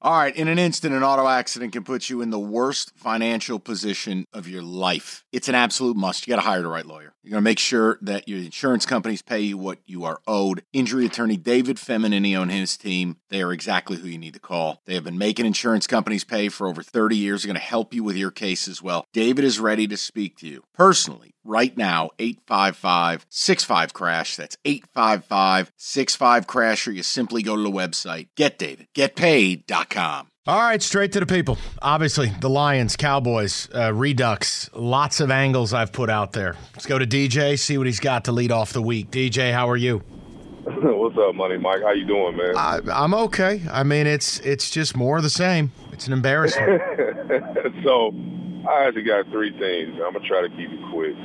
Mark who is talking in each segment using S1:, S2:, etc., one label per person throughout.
S1: All right, in an instant, an auto accident can put you in the worst financial position of your life. It's an absolute must. You got to hire the right lawyer. You're going to make sure that your insurance companies pay you what you are owed. Injury attorney David Feminini and his team, they are exactly who you need to call. They have been making insurance companies pay for over 30 years. They're going to help you with your case as well. David is ready to speak to you personally. Right now, 855-65-CRASH. That's 855-65-CRASH, or you simply go to the website, getdavidgetpaid.com.
S2: All right, straight to the people. Obviously, the Lions, Cowboys, Redux, lots of angles I've put out there. Let's go to DJ, see what he's got to lead off the week. DJ, how are you?
S3: What's up, Money Mike? How you doing, man?
S2: I'm okay. I mean, it's just more of the same. It's an embarrassment.
S3: So, I actually got three things. I'm going to try to keep it quick.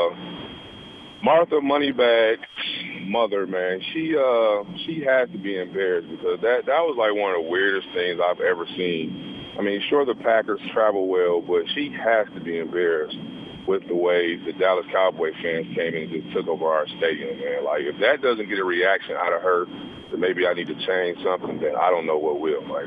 S3: Martha Moneybag's mother, man, she has to be embarrassed because that was like one of the weirdest things I've ever seen. I mean, sure, the Packers travel well, but she has to be embarrassed with the way the Dallas Cowboy fans came in and just took over our stadium, man. Like, if that doesn't get a reaction out of her, then maybe I need to change something, then I don't know what will, Mike.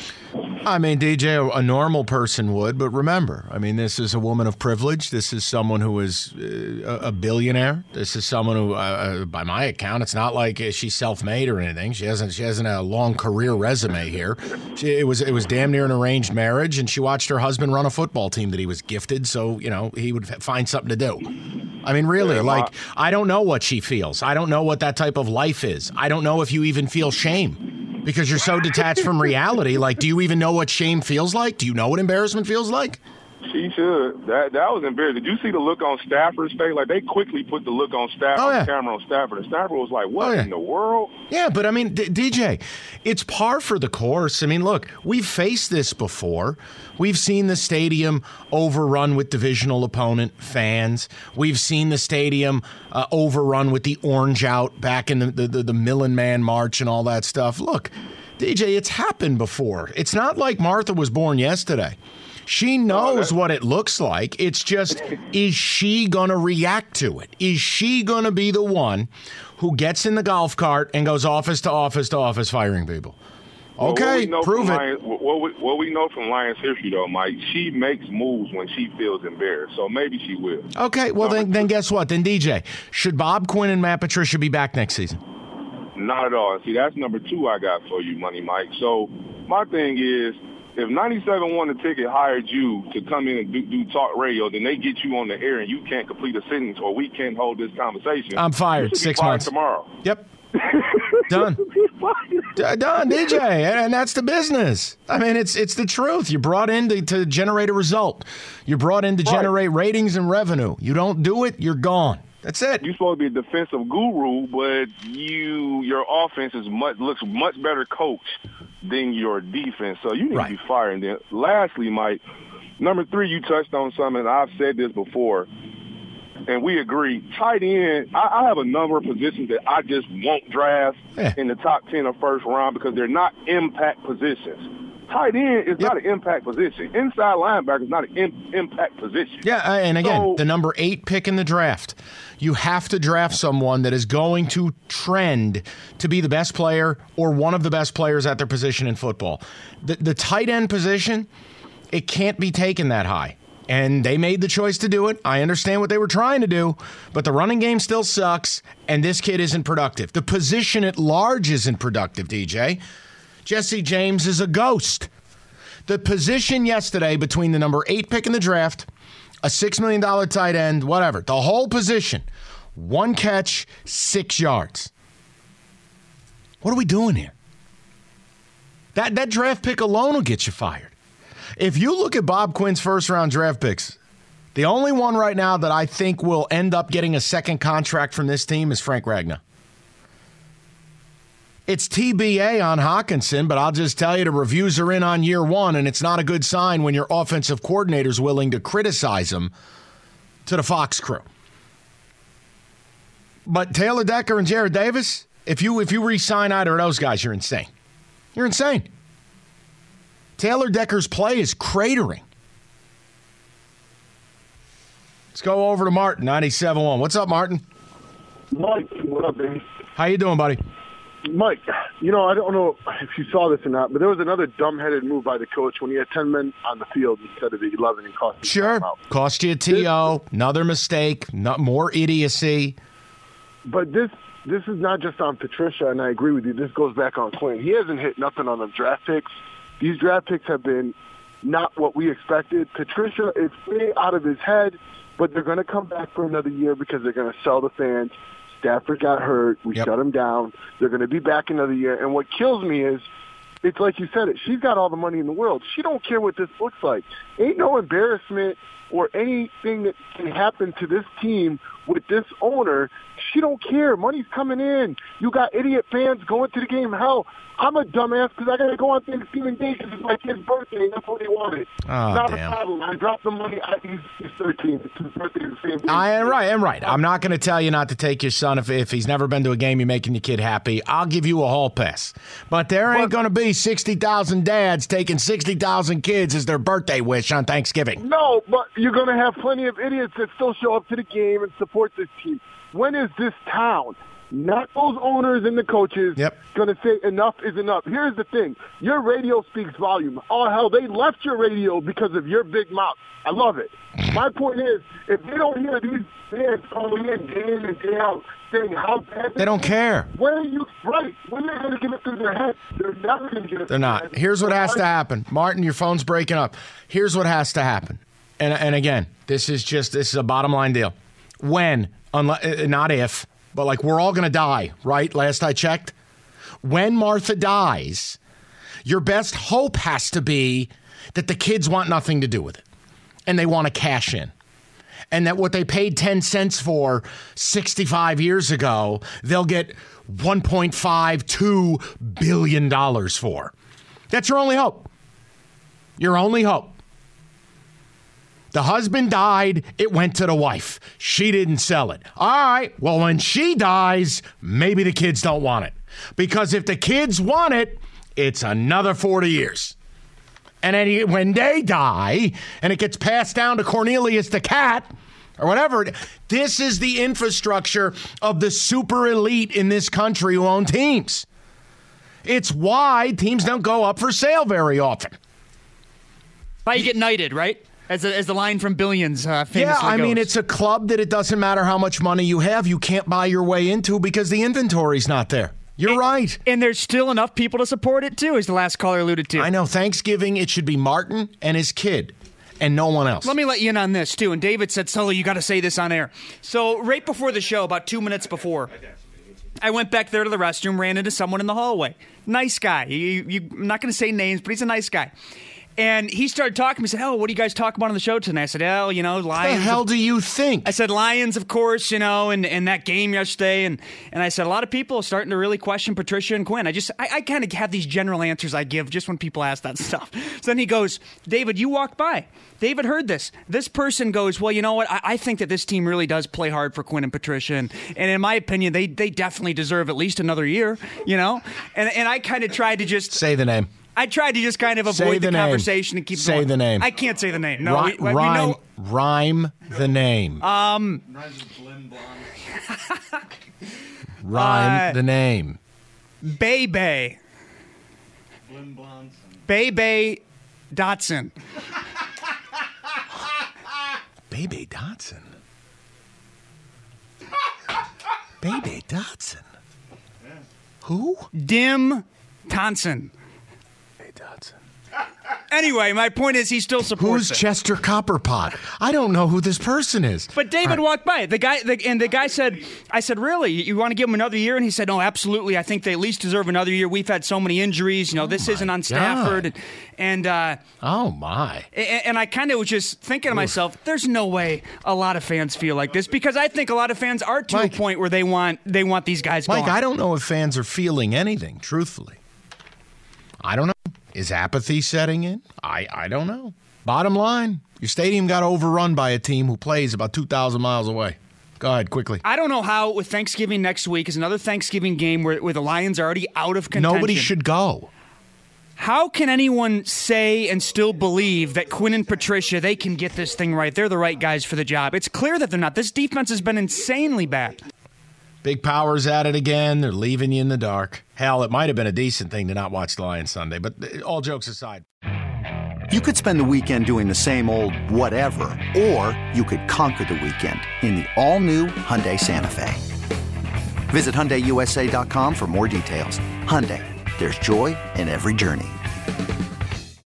S2: I mean, DJ, a normal person would, but remember, I mean, this is a woman of privilege. This is someone who is a billionaire. This is someone who, by my account, it's not like she's self-made or anything. She hasn't a long career resume here. It was damn near an arranged marriage, and she watched her husband run a football team that he was gifted, so, you know, he would find something to do. I mean, really, I don't know what she feels. I don't know what that type of life is. I don't know if you even feel shame. Because you're so detached from reality. Like, do you even know what shame feels like? Do you know what embarrassment feels like?
S3: She should. That was embarrassing. Did you see the look on Stafford's face? Like, they quickly put the look on Stafford, camera on Stafford. And Stafford was like, what in the world?
S2: Yeah, but I mean, DJ, it's par for the course. I mean, look, we've faced this before. We've seen the stadium overrun with divisional opponent fans. We've seen the stadium overrun with the orange out back in the Millen Man March and all that stuff. Look, DJ, it's happened before. It's not like Martha was born yesterday. She knows what it looks like. It's just, is she going to react to it? Is she going to be the one who gets in the golf cart and goes office to office to office firing people? Okay, prove it.
S3: What we know from Lions history, though, Mike, she makes moves when she feels embarrassed. So maybe she will.
S2: Okay, well, then guess what? Then, DJ, should Bob Quinn and Matt Patricia be back next season?
S3: Not at all. See, that's number two I got for you, Money Mike. So my thing is, if 97 won the ticket hired you to come in and do talk radio, then they get you on the air and you can't complete a sentence or we can't hold this conversation.
S2: I'm fired. 6 months.
S3: Tomorrow.
S2: Yep. Done. Done, DJ. And that's the business. I mean, it's the truth. You're brought in to generate a result. You're brought in to generate ratings and revenue. You don't do it, you're gone. That's it.
S3: You're supposed to be a defensive guru, but your offense looks much better coached than your defense. So you need to be fired. And then lastly, Mike, number three, you touched on something, and I've said this before, and we agree. Tight end, I have a number of positions that I just won't draft in the top 10 or first round because they're not impact positions. Tight end is not an impact position. Inside linebacker is not an impact position.
S2: Yeah, and again, the number 8 pick in the draft. You have to draft someone that is going to trend to be the best player or one of the best players at their position in football. The tight end position, it can't be taken that high. And they made the choice to do it. I understand what they were trying to do, but the running game still sucks, and this kid isn't productive. The position at large isn't productive, DJ. Jesse James is a ghost. The position yesterday between the number 8 pick in the draft, a $6 million tight end, whatever, the whole position, 1 catch, 6 yards. What are we doing here? That draft pick alone will get you fired. If you look at Bob Quinn's first-round draft picks, the only one right now that I think will end up getting a second contract from this team is Frank Ragnow. It's TBA on Hockenson, but I'll just tell you the reviews are in on year 1, and it's not a good sign when your offensive coordinator's willing to criticize him to the Fox crew. But Taylor Decker and Jared Davis, if you re-sign either of those guys, you're insane. You're insane. Taylor Decker's play is cratering. Let's go over to Martin, 97.1. What's up, Martin?
S4: Mike, what up, baby?
S2: How you doing, buddy?
S4: Mike, you know, I don't know if you saw this or not, but there was another dumb-headed move by the coach when he had 10 men on the field instead of the 11 and cost him
S2: Sure. Cost you a TO. Another mistake. More idiocy.
S4: But this is not just on Patricia, and I agree with you. This goes back on Quinn. He hasn't hit nothing on the draft picks. These draft picks have been not what we expected. Patricia is way out of his head, but they're going to come back for another year because they're going to sell the fans. Stafford got hurt. We shut him down. They're going to be back another year. And what kills me is, it's like you said it. She's got all the money in the world. She don't care what this looks like. Ain't no embarrassment or anything that can happen to this team with this owner. She don't care. Money's coming in. You got idiot fans going to the game. Hell, I'm a dumbass because I got to go on Thanksgiving Day because it's my kid's birthday. That's what they wanted. Not a problem. I dropped the money. He's 13. It's his birthday the same day.
S2: I'm right. I'm not going to tell you not to take your son if he's never been to a game. You're making your kid happy. I'll give you a hall pass. But there ain't going to be 60,000 dads taking 60,000 kids as their birthday wish on Thanksgiving.
S4: No, but you're going to have plenty of idiots that still show up to the game and support this team. When is this town, not those owners and the coaches, going to say enough is enough? Here's the thing. Your radio speaks volume. Oh, hell, they left your radio because of your big mouth. I love it. My point is, if they don't hear these fans calling in day in and day out saying how bad
S2: they don't care.
S4: When are you right? When are they going to get it through their head? They're never going to get it.
S2: They're not. Here's what has to happen. Martin, your phone's breaking up. Here's what has to happen. And again, this is a bottom line deal. When, not if, but like we're all going to die, right? Last I checked. When Martha dies, your best hope has to be that the kids want nothing to do with it and they want to cash in. And that what they paid 10 cents for 65 years ago, they'll get $1.52 billion for. That's your only hope. Your only hope. The husband died, it went to the wife. She didn't sell it. All right, well, when she dies, maybe the kids don't want it. Because if the kids want it, it's another 40 years. And then when they die, and it gets passed down to Cornelius the cat, or whatever, this is the infrastructure of the super elite in this country who own teams. It's why teams don't go up for sale very often.
S5: Why you get knighted, right? As the line from Billions famously
S2: goes. I mean,
S5: goes.
S2: it's a club that it doesn't matter how much money you have, you can't buy your way into because the inventory's not there. You're right.
S5: And there's still enough people to support it, too, as the last caller alluded to.
S2: I know. Thanksgiving, it should be Martin and his kid and no one else.
S5: Let me let you in on this, too. And David said, Sully, you got to say this on air. So right before the show, about 2 minutes before, I went back there to the restroom, ran into someone in the hallway. Nice guy. I'm not going to say names, but he's a nice guy. And he started talking to me. He said, what do you guys talk about on the show tonight? I said, Lions.
S2: What the hell do you think?
S5: I said, Lions, of course, and that game yesterday. And I said, a lot of people are starting to really question Patricia and Quinn. I kind of have these general answers I give just when people ask that stuff. So then he goes, David, you walked by. David heard this. This person goes, well, you know what? I think that this team really does play hard for Quinn and Patricia. And in my opinion, they definitely deserve at least another year, And I kind of tried to just...
S2: Say the name.
S5: I tried to just kind of avoid the conversation and keep going.
S2: Say the name.
S5: I can't say the name. No,
S2: rhyme the name. Rhyme the name.
S5: Bebe. Bebe Dotson.
S2: Bebe Dotson. Bebe Dotson. Who?
S5: Dim Thompson. Anyway, my point is he still supports
S2: Who's Chester Copperpot? I don't know who this person is.
S5: But David walked by. The guy said, I said, really? You want to give him another year? And he said, no, absolutely. I think they at least deserve another year. We've had so many injuries. This isn't on Stafford.
S2: Oh, my.
S5: And I kind of was just thinking to myself, there's no way a lot of fans feel like this because I think a lot of fans are to a point where they want these guys gone.
S2: Mike, I don't know if fans are feeling anything, truthfully. I don't know. Is apathy setting in? I don't know. Bottom line, your stadium got overrun by a team who plays about 2,000 miles away. Go ahead, quickly.
S5: I don't know how with Thanksgiving next week is another Thanksgiving game where the Lions are already out of contention.
S2: Nobody should go.
S5: How can anyone say and still believe that Quinn and Patricia, they can get this thing right? They're the right guys for the job. It's clear that they're not. This defense has been insanely bad.
S2: Big Power's at it again. They're leaving you in the dark. Hell, it might have been a decent thing to not watch the Lions Sunday, but all jokes aside.
S6: You could spend the weekend doing the same old whatever, or you could conquer the weekend in the all-new Hyundai Santa Fe. Visit HyundaiUSA.com for more details. Hyundai, there's joy in every journey.